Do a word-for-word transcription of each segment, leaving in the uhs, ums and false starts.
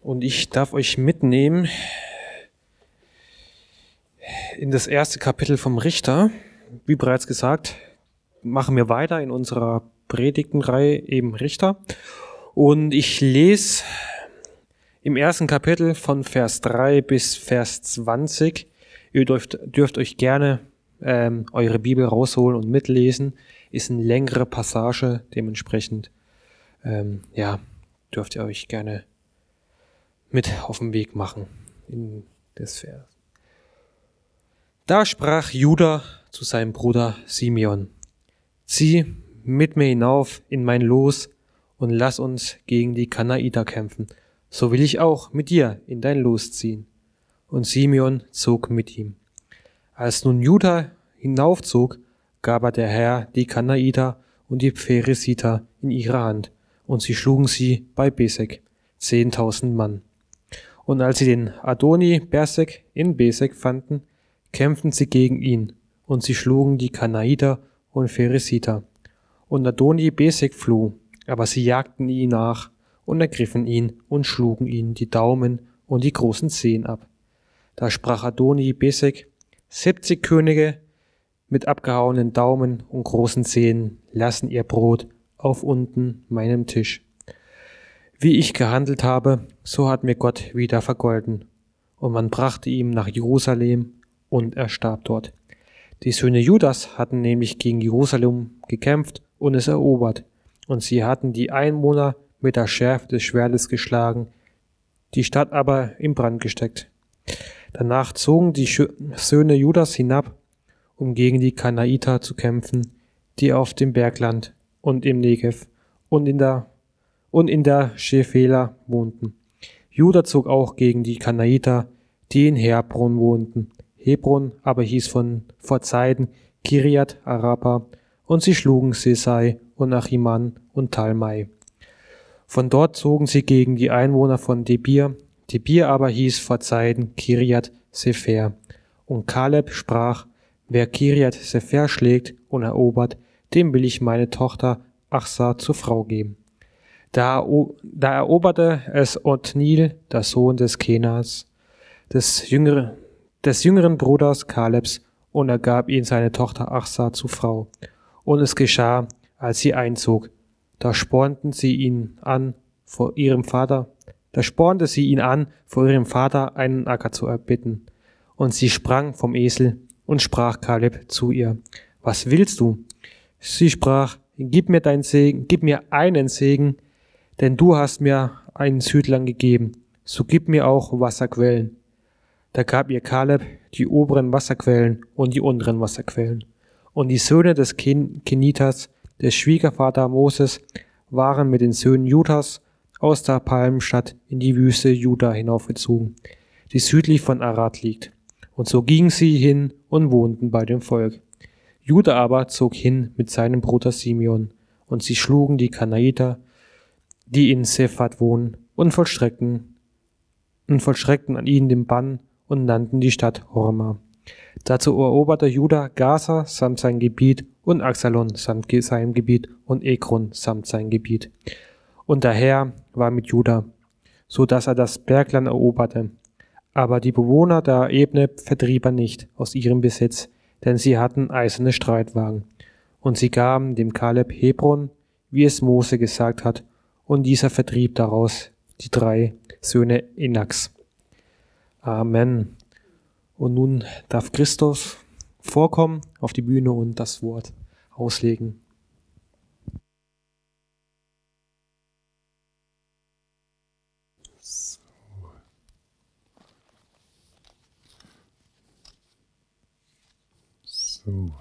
Und ich darf euch mitnehmen in das erste Kapitel vom Richter. Wie bereits gesagt, machen wir weiter in unserer Predigtenreihe eben Richter. Und ich lese im ersten Kapitel von Vers drei bis Vers zwanzig. Ihr dürft, dürft euch gerne ähm, eure Bibel rausholen und mitlesen. Ist eine längere Passage, dementsprechend ähm, ja, dürft ihr euch gerne mit auf den Weg machen in das Vers. Da sprach Juda zu seinem Bruder Simeon: Zieh mit mir hinauf in mein Los und lass uns gegen die Kanaiter kämpfen. So will ich auch mit dir in dein Los ziehen. Und Simeon zog mit ihm. Als nun Juda hinaufzog, gab er der Herr die Kanaiter und die Pheresiter in ihre Hand, und sie schlugen sie bei Besek, zehntausend Mann. Und als sie den Adoni Bersek in Besek fanden, kämpften sie gegen ihn, und sie schlugen die Kanaiter und Pheresiter. Und Adoni Besek floh, aber sie jagten ihn nach und ergriffen ihn und schlugen ihn die Daumen und die großen Zehen ab. Da sprach Adoni Besek: siebzig Könige mit abgehauenen Daumen und großen Zehen lassen ihr Brot auf unten meinem Tisch. Wie ich gehandelt habe, so hat mir Gott wieder vergolden. Und man brachte ihn nach Jerusalem, und er starb dort. Die Söhne Judas hatten nämlich gegen Jerusalem gekämpft und es erobert, und sie hatten die Einwohner mit der Schärfe des Schwertes geschlagen, die Stadt aber in Brand gesteckt. Danach zogen die Söhne Judas hinab, um gegen die Kanaiter zu kämpfen, die auf dem Bergland und im Negev und in der und in der Schefela wohnten. Juda zog auch gegen die Kanaiter, die in Hebron wohnten. Hebron aber hieß von vor Zeiten Kiriat Araba, und sie schlugen Sesai und Achiman und Talmai. Von dort zogen sie gegen die Einwohner von Debir. Debir aber hieß vor Zeiten Kiriat Sefer. Und Kaleb sprach: Wer Kiriat Sefer schlägt und erobert, dem will ich meine Tochter Achsa zur Frau geben. Da, da eroberte es Otniel, der Sohn des Kenas, des, jüngere, des jüngeren Bruders Kalebs, und er gab ihm seine Tochter Achsa zur Frau. Und es geschah, als sie einzog, da spornten sie ihn an, vor ihrem Vater, da spornte sie ihn an, vor ihrem Vater einen Acker zu erbitten. Und sie sprang vom Esel und sprach Kaleb zu ihr: Was willst du? Sie sprach: Gib mir deinen Segen, gib mir einen Segen, denn du hast mir einen Südlang gegeben, so gib mir auch Wasserquellen. Da gab ihr Kaleb die oberen Wasserquellen und die unteren Wasserquellen. Und die Söhne des Ken- Kenitas, des Schwiegervater Moses, waren mit den Söhnen Judas aus der Palmenstadt in die Wüste Juda hinaufgezogen, die südlich von Arad liegt. Und so gingen sie hin und wohnten bei dem Volk. Juda aber zog hin mit seinem Bruder Simeon, und sie schlugen die Kanaiter, die in Sephat wohnen, und vollstreckten, und vollstreckten an ihnen den Bann und nannten die Stadt Horma. Dazu eroberte Juda Gaza samt sein Gebiet und Axalon samt seinem Gebiet und Ekron samt sein Gebiet. Und der Herr war mit Juda, so dass er das Bergland eroberte. Aber die Bewohner der Ebene vertrieb er nicht aus ihrem Besitz, denn sie hatten eiserne Streitwagen. Und sie gaben dem Kaleb Hebron, wie es Mose gesagt hat, und dieser vertrieb daraus die drei Söhne Enaks. Amen. Und nun darf Christoph vorkommen auf die Bühne und das Wort auslegen. So. So. Einen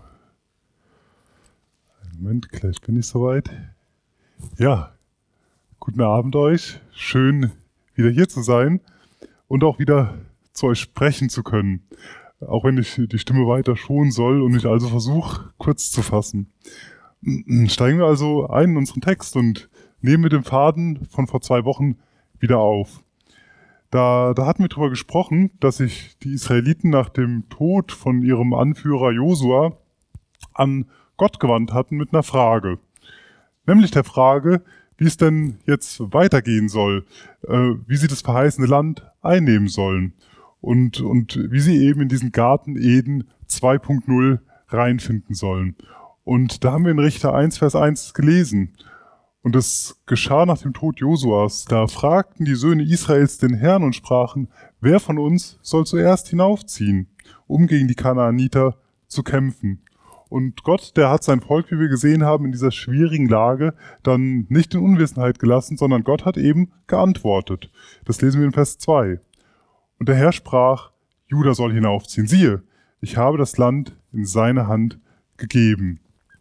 Moment, gleich bin ich soweit. Ja, guten Abend euch. Schön, wieder hier zu sein und auch wieder zu euch sprechen zu können. Auch wenn ich die Stimme weiter schonen soll und ich also versuche, kurz zu fassen. Steigen wir also ein in unseren Text und nehmen mit dem Faden von vor zwei Wochen wieder auf. Da, da hatten wir darüber gesprochen, dass sich die Israeliten nach dem Tod von ihrem Anführer Josua an Gott gewandt hatten mit einer Frage. Nämlich der Frage, wie es denn jetzt weitergehen soll, äh, wie sie das verheißene Land einnehmen sollen und, und wie sie eben in diesen Garten Eden zwei Punkt null reinfinden sollen. Und da haben wir in Richter eins, Vers eins gelesen. Und es geschah nach dem Tod Josuas. Da fragten die Söhne Israels den Herrn und sprachen, wer von uns soll zuerst hinaufziehen, um gegen die Kanaaniter zu kämpfen? Und Gott, der hat sein Volk, wie wir gesehen haben, in dieser schwierigen Lage dann nicht in Unwissenheit gelassen, sondern Gott hat eben geantwortet. Das lesen wir in Vers zwei. Und der Herr sprach, Juda soll hinaufziehen. Siehe, ich habe das Land in seine Hand gegeben.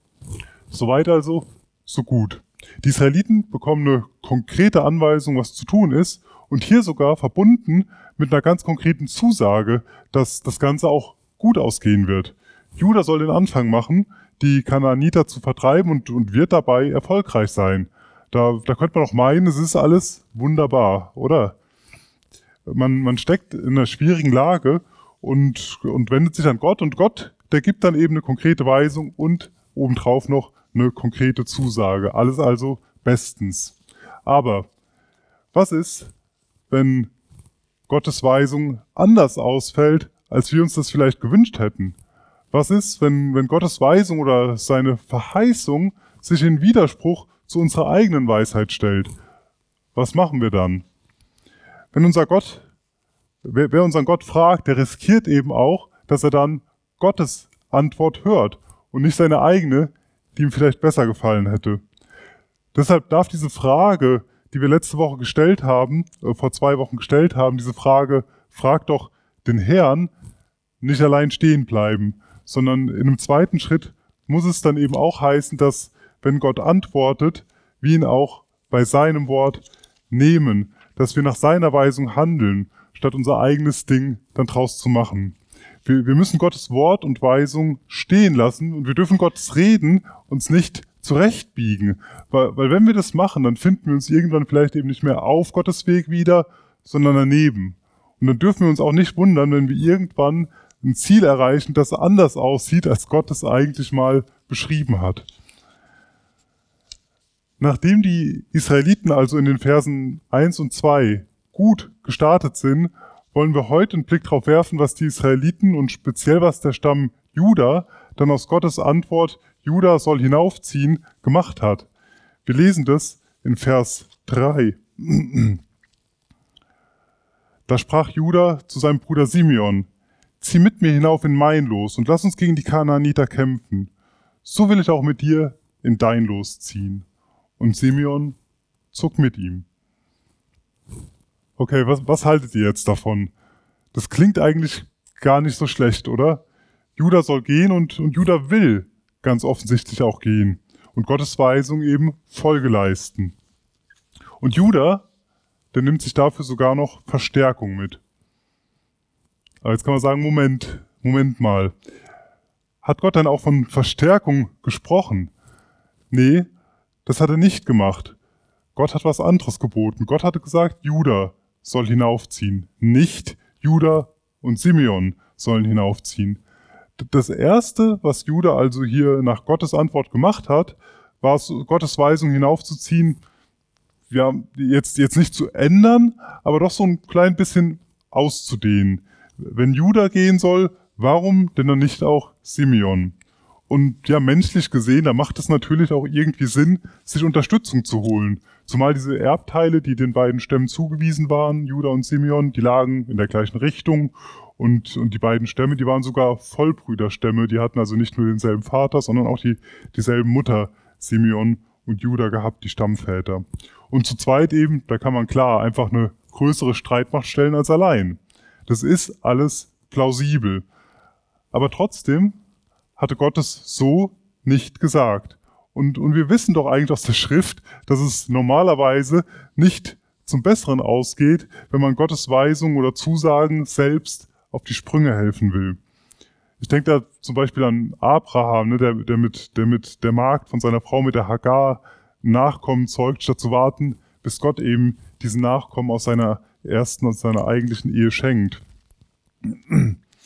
Soweit also, so gut. Die Israeliten bekommen eine konkrete Anweisung, was zu tun ist, und hier sogar verbunden mit einer ganz konkreten Zusage, dass das Ganze auch gut ausgehen wird. Juda soll den Anfang machen, die Kanaaniter zu vertreiben und, und wird dabei erfolgreich sein. Da, da könnte man doch meinen, es ist alles wunderbar, oder? Man, man steckt in einer schwierigen Lage und, und wendet sich an Gott, und Gott, der gibt dann eben eine konkrete Weisung und obendrauf noch eine konkrete Zusage. Alles also bestens. Aber was ist, wenn Gottes Weisung anders ausfällt, als wir uns das vielleicht gewünscht hätten? Was ist, wenn, wenn Gottes Weisung oder seine Verheißung sich in Widerspruch zu unserer eigenen Weisheit stellt? Was machen wir dann? Wenn unser Gott, wer, wer unseren Gott fragt, der riskiert eben auch, dass er dann Gottes Antwort hört und nicht seine eigene, die ihm vielleicht besser gefallen hätte. Deshalb darf diese Frage, die wir letzte Woche gestellt haben, äh, vor zwei Wochen gestellt haben, diese Frage, frag doch den Herrn, nicht allein stehen bleiben, sondern in einem zweiten Schritt muss es dann eben auch heißen, dass, wenn Gott antwortet, wir ihn auch bei seinem Wort nehmen, dass wir nach seiner Weisung handeln, statt unser eigenes Ding dann draus zu machen. Wir, wir müssen Gottes Wort und Weisung stehen lassen, und wir dürfen Gottes Reden uns nicht zurechtbiegen. Weil, weil wenn wir das machen, dann finden wir uns irgendwann vielleicht eben nicht mehr auf Gottes Weg wieder, sondern daneben. Und dann dürfen wir uns auch nicht wundern, wenn wir irgendwann ein Ziel erreichen, das anders aussieht, als Gott es eigentlich mal beschrieben hat. Nachdem die Israeliten also in den Versen eins und zwei gut gestartet sind, wollen wir heute einen Blick darauf werfen, was die Israeliten und speziell was der Stamm Juda dann aus Gottes Antwort, Juda soll hinaufziehen, gemacht hat. Wir lesen das in Vers drei. Da sprach Juda zu seinem Bruder Simeon, zieh mit mir hinauf in mein Los und lass uns gegen die Kanaaniter kämpfen. So will ich auch mit dir in dein Los ziehen. Und Simeon zog mit ihm. Okay, was, was haltet ihr jetzt davon? Das klingt eigentlich gar nicht so schlecht, oder? Juda soll gehen und, und Juda will ganz offensichtlich auch gehen und Gottes Weisung eben Folge leisten. Und Juda, der nimmt sich dafür sogar noch Verstärkung mit. Aber jetzt kann man sagen, Moment, Moment mal. Hat Gott dann auch von Verstärkung gesprochen? Nee, das hat er nicht gemacht. Gott hat was anderes geboten. Gott hatte gesagt, Juda soll hinaufziehen. Nicht Juda und Simeon sollen hinaufziehen. Das Erste, was Juda also hier nach Gottes Antwort gemacht hat, war es, Gottes Weisung hinaufzuziehen, ja, jetzt, jetzt nicht zu ändern, aber doch so ein klein bisschen auszudehnen. Wenn Juda gehen soll, warum denn dann nicht auch Simeon? Und ja, menschlich gesehen, da macht es natürlich auch irgendwie Sinn, sich Unterstützung zu holen. Zumal diese Erbteile, die den beiden Stämmen zugewiesen waren, Juda und Simeon, die lagen in der gleichen Richtung. Und, und die beiden Stämme, die waren sogar Vollbrüderstämme. Die hatten also nicht nur denselben Vater, sondern auch die, dieselben Mutter, Simeon und Juda gehabt, die Stammväter. Und zu zweit eben, da kann man klar einfach eine größere Streitmacht stellen als allein. Das ist alles plausibel. Aber trotzdem hatte Gott es so nicht gesagt. Und, und wir wissen doch eigentlich aus der Schrift, dass es normalerweise nicht zum Besseren ausgeht, wenn man Gottes Weisung oder Zusagen selbst auf die Sprünge helfen will. Ich denke da zum Beispiel an Abraham, ne, der, der, mit, der mit der Magd von seiner Frau mit der Hagar Nachkommen zeugt, statt zu warten, bis Gott eben diesen Nachkommen aus seiner ersten, aus seiner eigentlichen Ehe schenkt.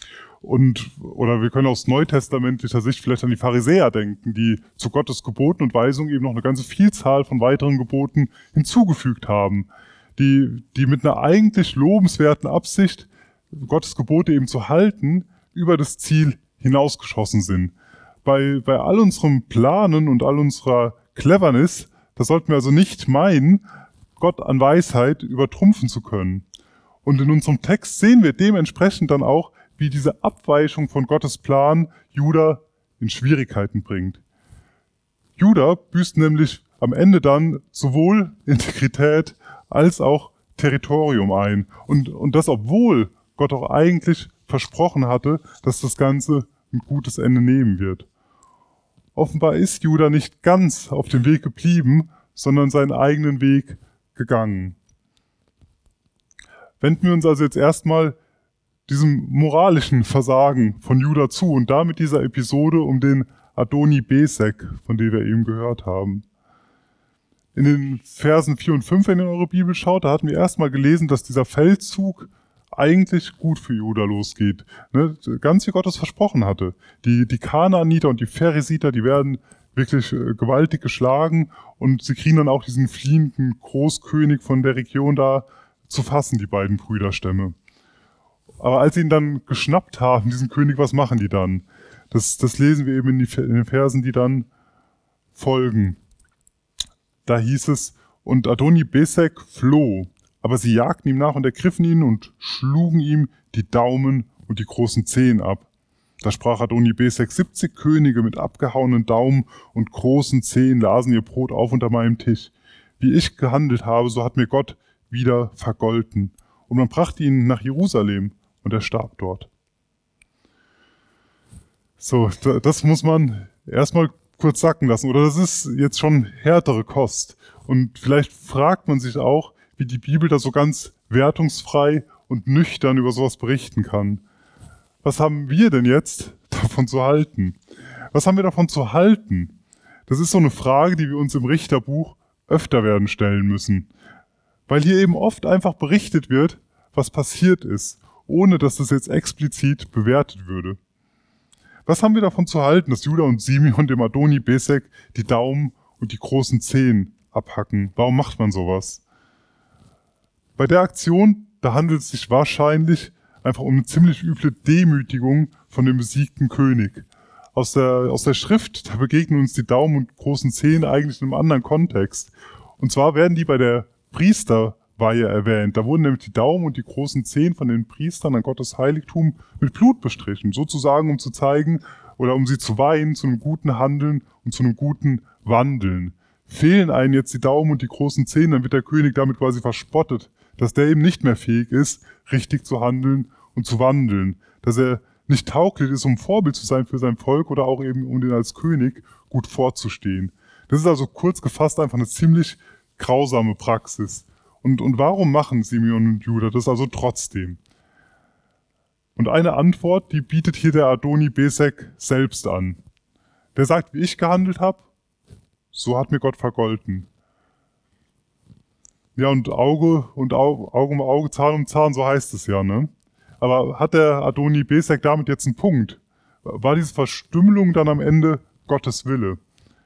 Und, oder wir können aus neutestamentlicher Sicht vielleicht an die Pharisäer denken, die zu Gottes Geboten und Weisungen eben noch eine ganze Vielzahl von weiteren Geboten hinzugefügt haben, die, die mit einer eigentlich lobenswerten Absicht, Gottes Gebote eben zu halten, über das Ziel hinausgeschossen sind. Bei, bei all unserem Planen und all unserer Cleverness, da sollten wir also nicht meinen, Gott an Weisheit übertrumpfen zu können. Und in unserem Text sehen wir dementsprechend dann auch, wie diese Abweichung von Gottes Plan Juda in Schwierigkeiten bringt. Juda büßt nämlich am Ende dann sowohl Integrität als auch Territorium ein. Und, und das, obwohl Gott auch eigentlich versprochen hatte, dass das Ganze ein gutes Ende nehmen wird. Offenbar ist Juda nicht ganz auf dem Weg geblieben, sondern seinen eigenen Weg gegangen. Wenden wir uns also jetzt erstmal diesem moralischen Versagen von Juda zu und damit dieser Episode um den Adoni-Besek, von dem wir eben gehört haben. In den Versen vier und fünf, wenn ihr in eure Bibel schaut, da hatten wir erstmal gelesen, dass dieser Feldzug eigentlich gut für Juda losgeht. Ne? Ganz wie Gott es versprochen hatte. Die, die Kanaaniter und die Pheresiter, die werden wirklich äh, gewaltig geschlagen und sie kriegen dann auch diesen fliehenden Großkönig von der Region da zu fassen, die beiden Brüderstämme. Aber als sie ihn dann geschnappt haben, diesen König, was machen die dann? Das, das lesen wir eben in, die, in den Versen, die dann folgen. Da hieß es, und Adoni-Besek floh, aber sie jagten ihm nach und ergriffen ihn und schlugen ihm die Daumen und die großen Zehen ab. Da sprach Adoni-Besek, siebzig Könige mit abgehauenen Daumen und großen Zehen lasen ihr Brot auf unter meinem Tisch. Wie ich gehandelt habe, so hat mir Gott wieder vergolten. Und man brachte ihn nach Jerusalem und er starb dort. So, das muss man erstmal kurz sacken lassen. Oder das ist jetzt schon härtere Kost. Und vielleicht fragt man sich auch, wie die Bibel da so ganz wertungsfrei und nüchtern über sowas berichten kann. Was haben wir denn jetzt davon zu halten? Was haben wir davon zu halten? Das ist so eine Frage, die wir uns im Richterbuch öfter werden stellen müssen. Weil hier eben oft einfach berichtet wird, was passiert ist, ohne dass das jetzt explizit bewertet würde. Was haben wir davon zu halten, dass Juda und Simeon dem Adoni-Besek die Daumen und die großen Zehen abhacken? Warum macht man sowas? Bei der Aktion, da handelt es sich wahrscheinlich einfach um eine ziemlich üble Demütigung von dem besiegten König. Aus der, aus der Schrift, da begegnen uns die Daumen und großen Zehen eigentlich in einem anderen Kontext. Und zwar werden die bei der Priesterweihe erwähnt. Da wurden nämlich die Daumen und die großen Zehen von den Priestern an Gottes Heiligtum mit Blut bestrichen. Sozusagen, um zu zeigen oder um sie zu weihen zu einem guten Handeln und zu einem guten Wandeln. Fehlen einem jetzt die Daumen und die großen Zehen, dann wird der König damit quasi verspottet, dass der eben nicht mehr fähig ist, richtig zu handeln und zu wandeln. Dass er nicht tauglich ist, um Vorbild zu sein für sein Volk oder auch eben, um den als König gut vorzustehen. Das ist also kurz gefasst einfach eine ziemlich grausame Praxis. Und, und warum machen Simeon und Juda das also trotzdem? Und eine Antwort, die bietet hier der Adoni-Besek selbst an. Der sagt, wie ich gehandelt habe, so hat mir Gott vergolten. Ja, und Auge und Auge, Auge um Auge, Zahn um Zahn, so heißt es ja, ne? Aber hat der Adoni-Besek damit jetzt einen Punkt? War diese Verstümmelung dann am Ende Gottes Wille?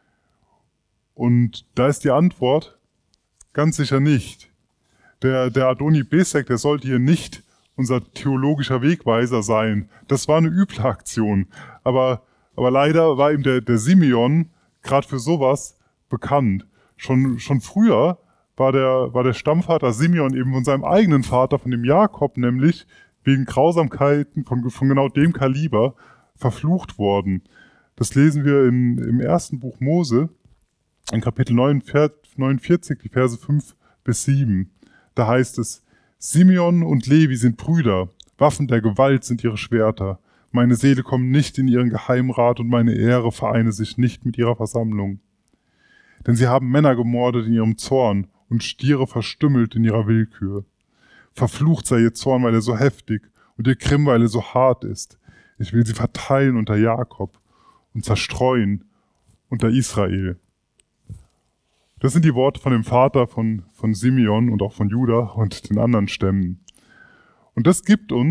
Und da ist die Antwort, ganz sicher nicht. Der, der Adoni-Besek, der sollte hier nicht unser theologischer Wegweiser sein. Das war eine üble Aktion. Aber, aber leider war ihm der, der Simeon gerade für sowas bekannt. Schon, schon früher war der, war der Stammvater Simeon eben von seinem eigenen Vater, von dem Jakob nämlich, wegen Grausamkeiten von, von genau dem Kaliber verflucht worden. Das lesen wir in, im ersten Buch Mose, in Kapitel neunundvierzig, die Verse fünf bis sieben. Da heißt es, Simeon und Levi sind Brüder, Waffen der Gewalt sind ihre Schwerter. Meine Seele kommt nicht in ihren Geheimrat und meine Ehre vereine sich nicht mit ihrer Versammlung. Denn sie haben Männer gemordet in ihrem Zorn und Stiere verstümmelt in ihrer Willkür. Verflucht sei ihr Zorn, weil er so heftig und ihr Grimm, weil er so hart ist. Ich will sie verteilen unter Jakob und zerstreuen unter Israel. Das sind die Worte von dem Vater von, von Simeon und auch von Juda und den anderen Stämmen. Und das gibt uns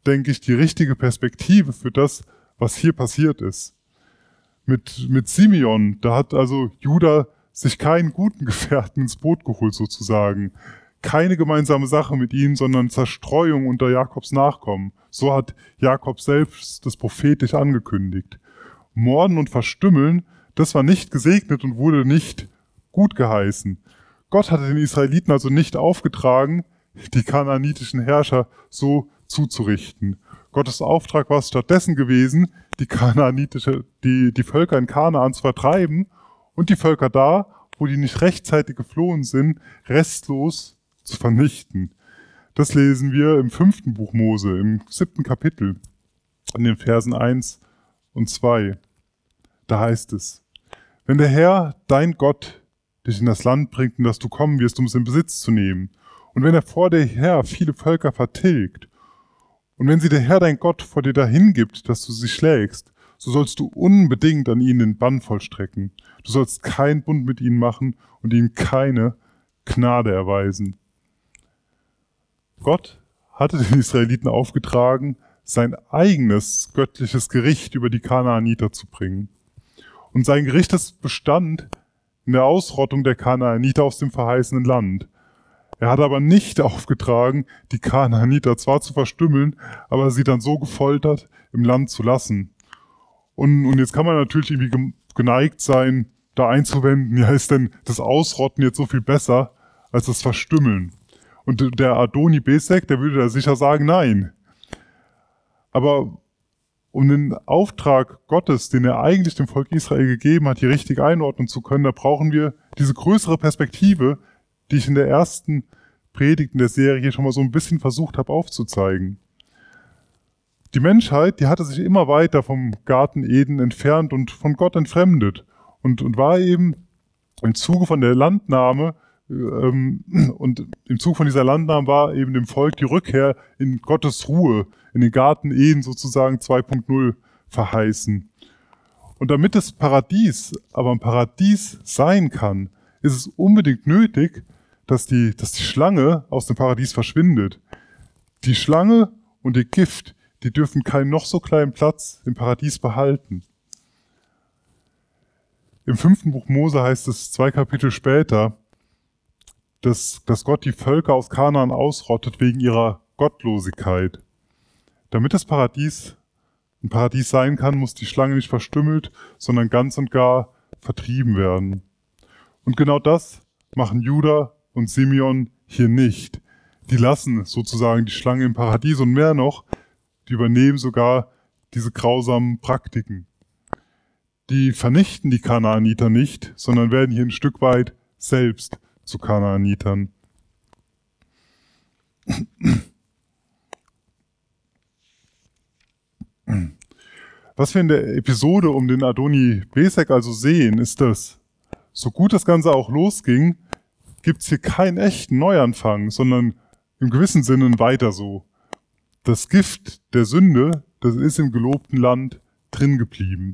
denke ich, die richtige Perspektive für das, was hier passiert ist. Mit, mit Simeon, da hat also Juda sich keinen guten Gefährten ins Boot geholt sozusagen. Keine gemeinsame Sache mit ihm, sondern Zerstreuung unter Jakobs Nachkommen. So hat Jakob selbst das prophetisch angekündigt. Morden und Verstümmeln, das war nicht gesegnet und wurde nicht gut geheißen. Gott hatte den Israeliten also nicht aufgetragen, die kanaanitischen Herrscher so zuzurichten. Gottes Auftrag war es stattdessen gewesen, die kanaanitische, die, die Völker in Kanaan zu vertreiben und die Völker da, wo die nicht rechtzeitig geflohen sind, restlos zu vernichten. Das lesen wir im fünften Buch Mose, im siebten Kapitel, in den Versen eins und zwei. Da heißt es: Wenn der Herr, dein Gott, dich in das Land bringt, in das du kommen wirst, um es in Besitz zu nehmen, und wenn er vor dir her viele Völker vertilgt, und wenn sie der Herr, dein Gott, vor dir dahin gibt, dass du sie schlägst, so sollst du unbedingt an ihnen den Bann vollstrecken. Du sollst keinen Bund mit ihnen machen und ihnen keine Gnade erweisen. Gott hatte den Israeliten aufgetragen, sein eigenes göttliches Gericht über die Kanaaniter zu bringen. Und sein Gericht bestand in der Ausrottung der Kanaaniter aus dem verheißenen Land. Er hat aber nicht aufgetragen, die Kanaaniter zwar zu verstümmeln, aber sie dann so gefoltert im Land zu lassen. Und, und jetzt kann man natürlich irgendwie geneigt sein, da einzuwenden, ja, ist denn das Ausrotten jetzt so viel besser als das Verstümmeln? Und der Adoni-Bezek, der würde da sicher sagen, nein. Aber um den Auftrag Gottes, den er eigentlich dem Volk Israel gegeben hat, hier richtig einordnen zu können, da brauchen wir diese größere Perspektive, die ich in der ersten Predigt in der Serie schon mal so ein bisschen versucht habe aufzuzeigen. Die Menschheit, die hatte sich immer weiter vom Garten Eden entfernt und von Gott entfremdet und, und war eben im Zuge von der Landnahme ähm, und im Zuge von dieser Landnahme war eben dem Volk die Rückkehr in Gottes Ruhe, in den Garten Eden sozusagen zwei Punkt null verheißen. Und damit das Paradies aber ein Paradies sein kann, ist es unbedingt nötig, dass die, dass die Schlange aus dem Paradies verschwindet. Die Schlange und ihr Gift, die dürfen keinen noch so kleinen Platz im Paradies behalten. Im fünften Buch Mose heißt es zwei Kapitel später, dass, dass Gott die Völker aus Kanaan ausrottet wegen ihrer Gottlosigkeit. Damit das Paradies ein Paradies sein kann, muss die Schlange nicht verstümmelt, sondern ganz und gar vertrieben werden. Und genau das machen Juda und Simeon hier nicht. Die lassen sozusagen die Schlange im Paradies und mehr noch, die übernehmen sogar diese grausamen Praktiken. Die vernichten die Kanaaniter nicht, sondern werden hier ein Stück weit selbst zu Kanaanitern. Was wir in der Episode um den Adoni-Bezek also sehen, ist das: So gut das Ganze auch losging, gibt es hier keinen echten Neuanfang, sondern im gewissen Sinne ein Weiter so. Das Gift der Sünde, das ist im gelobten Land drin geblieben.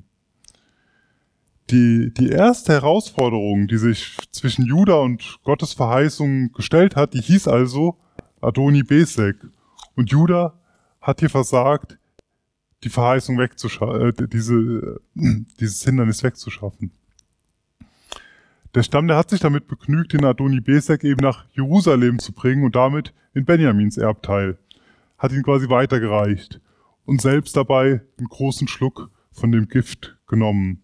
Die, die erste Herausforderung, die sich zwischen Juda und Gottes Verheißung gestellt hat, die hieß also Adoni-Bezek. Und Juda hat hier versagt, die Verheißung wegzuschaffen, äh, diese, äh, dieses Hindernis wegzuschaffen. Der Stamm, der hat sich damit begnügt, den Adoni-Bezek eben nach Jerusalem zu bringen und damit in Benjamins Erbteil. Hat ihn quasi weitergereicht und selbst dabei einen großen Schluck von dem Gift genommen.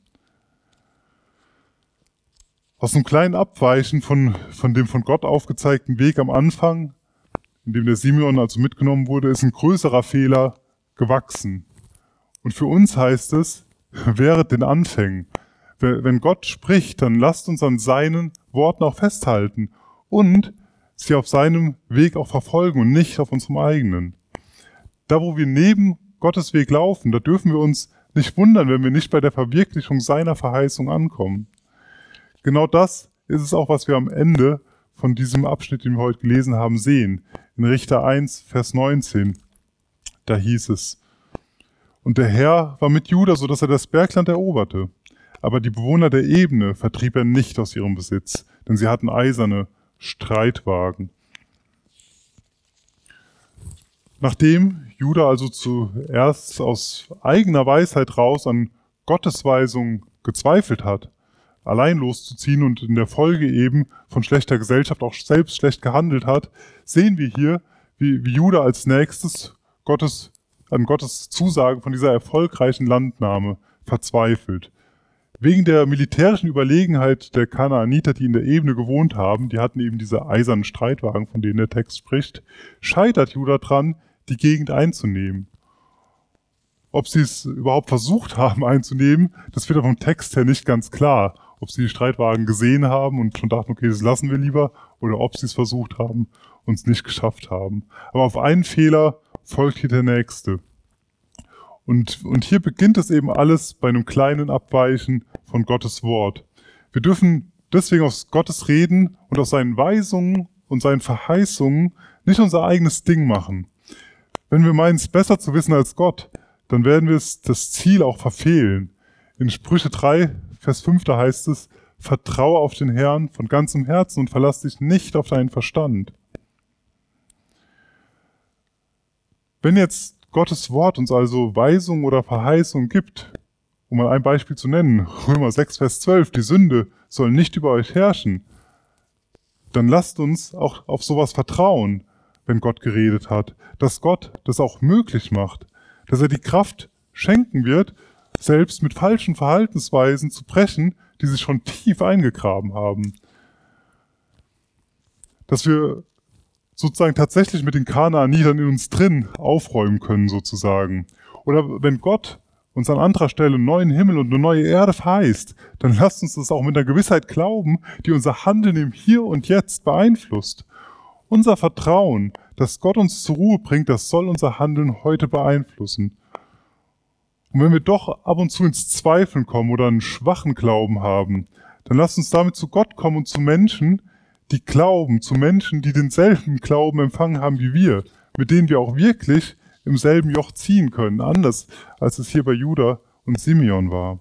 Aus einem kleinen Abweichen von, von dem von Gott aufgezeigten Weg am Anfang, in dem der Simeon also mitgenommen wurde, ist ein größerer Fehler gewachsen. Und für uns heißt es, wehret den Anfängen. Wenn Gott spricht, dann lasst uns an seinen Worten auch festhalten und sie auf seinem Weg auch verfolgen und nicht auf unserem eigenen. Da, wo wir neben Gottes Weg laufen, da dürfen wir uns nicht wundern, wenn wir nicht bei der Verwirklichung seiner Verheißung ankommen. Genau das ist es auch, was wir am Ende von diesem Abschnitt, den wir heute gelesen haben, sehen. In Richter eins, Vers neunzehn, da hieß es: Und der Herr war mit Juda, so dass er das Bergland eroberte. Aber die Bewohner der Ebene vertrieb er nicht aus ihrem Besitz, denn sie hatten eiserne Streitwagen. Nachdem Juda also zuerst aus eigener Weisheit raus an Gottes Weisung gezweifelt hat, allein loszuziehen und in der Folge eben von schlechter Gesellschaft auch selbst schlecht gehandelt hat, sehen wir hier, wie, wie Juda als nächstes Gottes, an Gottes Zusage von dieser erfolgreichen Landnahme verzweifelt. Wegen der militärischen Überlegenheit der Kanaaniter, die in der Ebene gewohnt haben, die hatten eben diese eisernen Streitwagen, von denen der Text spricht, scheitert Juda dran, die Gegend einzunehmen. Ob sie es überhaupt versucht haben einzunehmen, das wird vom Text her nicht ganz klar. Ob sie die Streitwagen gesehen haben und schon dachten, okay, das lassen wir lieber, oder ob sie es versucht haben und es nicht geschafft haben. Aber auf einen Fehler folgt hier der nächste. Und, und hier beginnt es eben alles bei einem kleinen Abweichen von Gottes Wort. Wir dürfen deswegen aus Gottes Reden und aus seinen Weisungen und seinen Verheißungen nicht unser eigenes Ding machen. Wenn wir meinen, es besser zu wissen als Gott, dann werden wir es, das Ziel auch verfehlen. In Sprüche drei, Vers fünf, da heißt es, vertraue auf den Herrn von ganzem Herzen und verlass dich nicht auf deinen Verstand. Wenn jetzt Gottes Wort uns also Weisung oder Verheißung gibt, um mal ein Beispiel zu nennen, Römer sechs, Vers zwölf, die Sünde soll nicht über euch herrschen, dann lasst uns auch auf sowas vertrauen, wenn Gott geredet hat, dass Gott das auch möglich macht, dass er die Kraft schenken wird, selbst mit falschen Verhaltensweisen zu brechen, die sich schon tief eingegraben haben. Dass wir sozusagen tatsächlich mit den Kanaanitern in uns drin aufräumen können sozusagen. Oder wenn Gott uns an anderer Stelle einen neuen Himmel und eine neue Erde verheißt, dann lasst uns das auch mit einer Gewissheit glauben, die unser Handeln im Hier und Jetzt beeinflusst. Unser Vertrauen, dass Gott uns zur Ruhe bringt, das soll unser Handeln heute beeinflussen. Und wenn wir doch ab und zu ins Zweifeln kommen oder einen schwachen Glauben haben, dann lasst uns damit zu Gott kommen und zu Menschen, die glauben, zu Menschen, die denselben Glauben empfangen haben wie wir, mit denen wir auch wirklich im selben Joch ziehen können, anders als es hier bei Juda und Simeon war.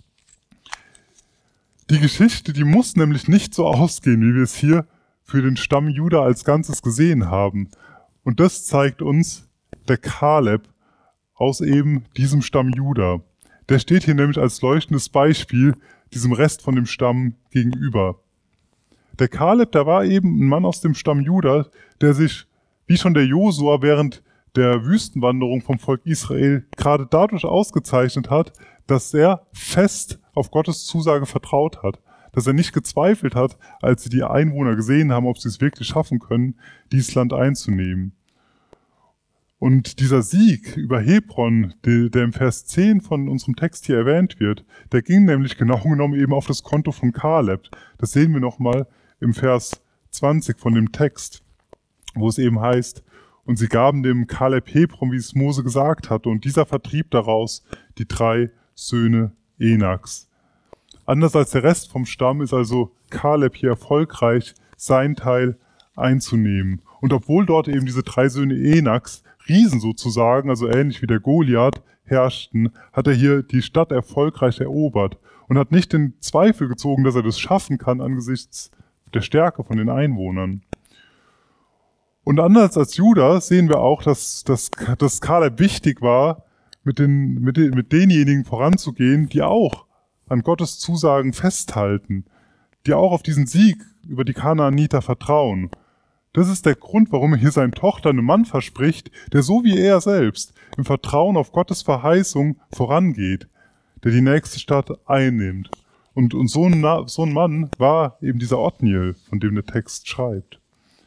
Die Geschichte, die muss nämlich nicht so ausgehen, wie wir es hier für den Stamm Juda als Ganzes gesehen haben. Und das zeigt uns der Kaleb aus eben diesem Stamm Juda. Der steht hier nämlich als leuchtendes Beispiel diesem Rest von dem Stamm gegenüber. Der Kaleb, der war eben ein Mann aus dem Stamm Juda, der sich, wie schon der Josua, während der Wüstenwanderung vom Volk Israel gerade dadurch ausgezeichnet hat, dass er fest auf Gottes Zusage vertraut hat, dass er nicht gezweifelt hat, als sie die Einwohner gesehen haben, ob sie es wirklich schaffen können, dieses Land einzunehmen. Und dieser Sieg über Hebron, der, der im Vers zehn von unserem Text hier erwähnt wird, der ging nämlich genau genommen eben auf das Konto von Kaleb. Das sehen wir nochmal im Vers zwanzig von dem Text, wo es eben heißt, und sie gaben dem Kaleb Hebron, wie es Mose gesagt hatte, und dieser vertrieb daraus die drei Söhne Enaks. Anders als der Rest vom Stamm ist also Kaleb hier erfolgreich, sein Teil einzunehmen. Und obwohl dort eben diese drei Söhne Enaks, Riesen sozusagen, also ähnlich wie der Goliath, herrschten, hat er hier die Stadt erfolgreich erobert und hat nicht den Zweifel gezogen, dass er das schaffen kann angesichts der Stärke von den Einwohnern. Und anders als Juda sehen wir auch, dass, dass, dass Kaleb wichtig war, mit, den, mit, den, mit denjenigen voranzugehen, die auch an Gottes Zusagen festhalten, die auch auf diesen Sieg über die Kanaaniter vertrauen. Das ist der Grund, warum er hier seinen Tochter einem Mann verspricht, der so wie er selbst im Vertrauen auf Gottes Verheißung vorangeht, der die nächste Stadt einnimmt. Und, und so, ein, so ein Mann war eben dieser Othniel, von dem der Text schreibt.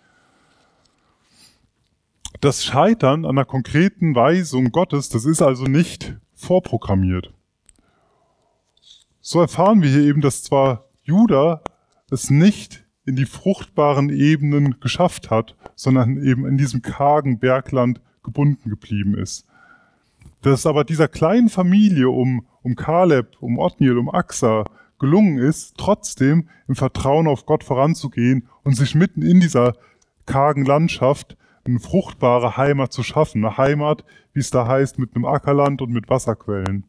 Das Scheitern an einer konkreten Weisung Gottes, das ist also nicht vorprogrammiert. So erfahren wir hier eben, dass zwar Juda es nicht in die fruchtbaren Ebenen geschafft hat, sondern eben in diesem kargen Bergland gebunden geblieben ist. Dass es aber dieser kleinen Familie um, um Kaleb, um Othniel, um Aksa gelungen ist, trotzdem im Vertrauen auf Gott voranzugehen und sich mitten in dieser kargen Landschaft eine fruchtbare Heimat zu schaffen. Eine Heimat, wie es da heißt, mit einem Ackerland und mit Wasserquellen.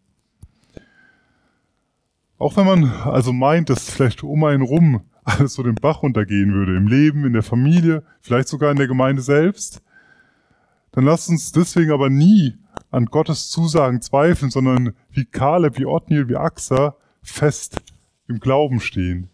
Auch wenn man also meint, dass vielleicht um einen rum alles so den Bach runtergehen würde, im Leben, in der Familie, vielleicht sogar in der Gemeinde selbst, dann lasst uns deswegen aber nie an Gottes Zusagen zweifeln, sondern wie Kaleb, wie Othniel, wie Axa fest im Glauben stehen.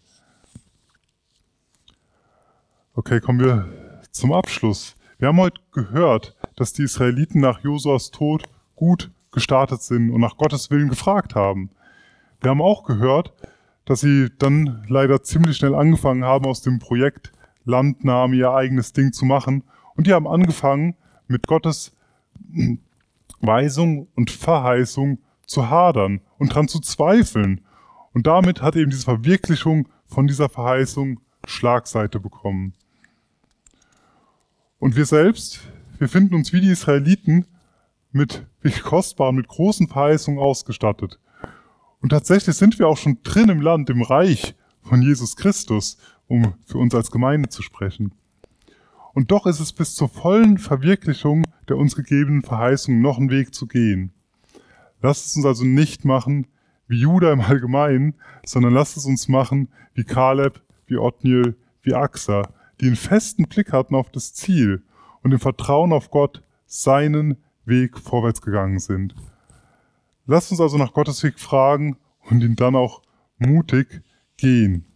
Okay, kommen wir zum Abschluss. Wir haben heute gehört, dass die Israeliten nach Josuas Tod gut gestartet sind und nach Gottes Willen gefragt haben. Wir haben auch gehört, dass sie dann leider ziemlich schnell angefangen haben, aus dem Projekt Landnahme ihr eigenes Ding zu machen. Und die haben angefangen, mit Gottes Weisung und Verheißung zu hadern und dran zu zweifeln. Und damit hat eben diese Verwirklichung von dieser Verheißung Schlagseite bekommen. Und wir selbst, wir finden uns wie die Israeliten mit wirklich kostbaren, mit großen Verheißungen ausgestattet. Und tatsächlich sind wir auch schon drin im Land, im Reich von Jesus Christus, um für uns als Gemeinde zu sprechen. Und doch ist es bis zur vollen Verwirklichung der uns gegebenen Verheißung noch einen Weg zu gehen. Lasst es uns also nicht machen wie Juda im Allgemeinen, sondern lasst es uns machen wie Kaleb, wie Othniel, wie Axa, die einen festen Blick hatten auf das Ziel und im Vertrauen auf Gott seinen Weg vorwärts gegangen sind. Lasst uns also nach Gottes Weg fragen und ihn dann auch mutig gehen.